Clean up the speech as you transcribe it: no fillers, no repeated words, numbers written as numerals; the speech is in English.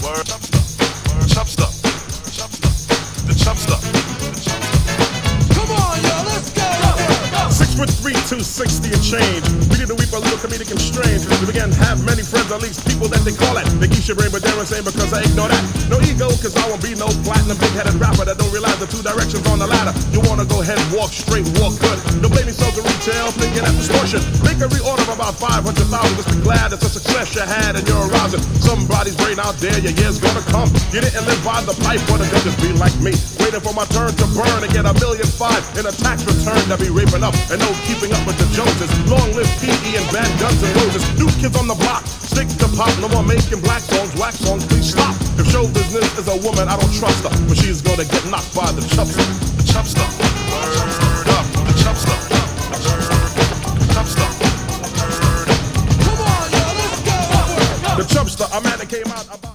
Chubster. The chubster. Come on, yo, let's go. 6'3", 260 and change. We need to weep a little comedic and strange. We began to have many friends, at least people that they call it. They keep your brain, but they're insane because I ignore that. No ego, cause I won't be no platinum big-headed rapper that don't realize the two directions on the ladder. You wanna go ahead, walk straight, walk good. Don't blame me, sells in retail, thinking at distortion. Make a reorder of about 500,000. Just be glad it's a success you had and you're arousing. Somebody's brain out there, your year's gonna come. You didn't live by the pipe or the gun, just be like me. Waiting for my turn to burn and get $1.5 million in a tax return to be raping up. And no keeping up with the Joneses. Long live P.E. and bad Guns and Roses. New kids on the block, stick to pop. No more making black songs, wax songs, please stop. If show business is a woman, I don't trust her. But she's gonna get knocked by the chubster. The chubster. Word up. The chubster. Chubster. Come on, yo, let's go. The chubster, a man that came out about